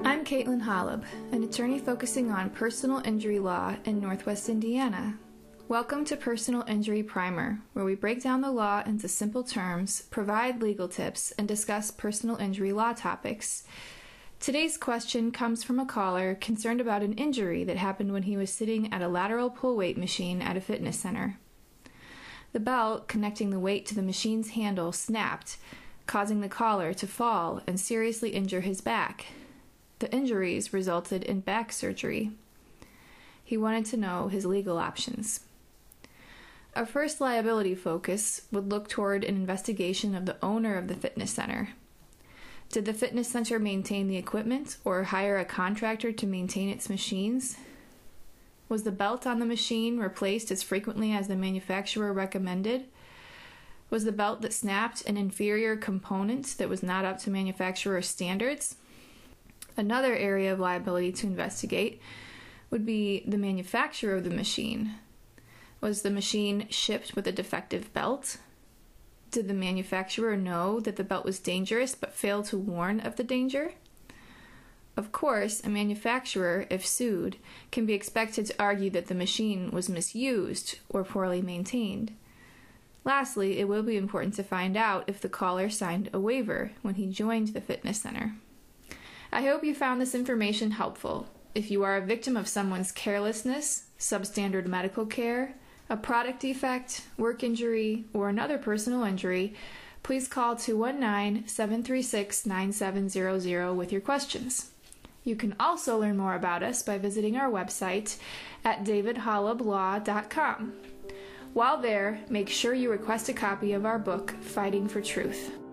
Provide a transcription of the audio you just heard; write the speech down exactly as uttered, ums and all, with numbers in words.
I'm Caitlin Holub, an attorney focusing on personal injury law in Northwest Indiana. Welcome to Personal Injury Primer, where we break down the law into simple terms, provide legal tips, and discuss personal injury law topics. Today's question comes from a caller concerned about an injury that happened when he was sitting at a lateral pull weight machine at a fitness center. The belt connecting the weight to the machine's handle snapped, causing the caller to fall and seriously injure his back. The injuries resulted in back surgery. He wanted to know his legal options. Our first liability focus would look toward an investigation of the owner of the fitness center. Did the fitness center maintain the equipment or hire a contractor to maintain its machines? Was the belt on the machine replaced as frequently as the manufacturer recommended? Was the belt that snapped an inferior component that was not up to manufacturer standards? Another area of liability to investigate would be the manufacturer of the machine. Was the machine shipped with a defective belt? Did the manufacturer know that the belt was dangerous but fail to warn of the danger? Of course, a manufacturer, if sued, can be expected to argue that the machine was misused or poorly maintained. Lastly, it will be important to find out if the caller signed a waiver when he joined the fitness center. I hope you found this information helpful. If you are a victim of someone's carelessness, substandard medical care, a product defect, work injury, or another personal injury, please call two one nine, seven three six, nine seven zero zero with your questions. You can also learn more about us by visiting our website at david holub law dot com. While there, make sure you request a copy of our book, Fighting for Truth.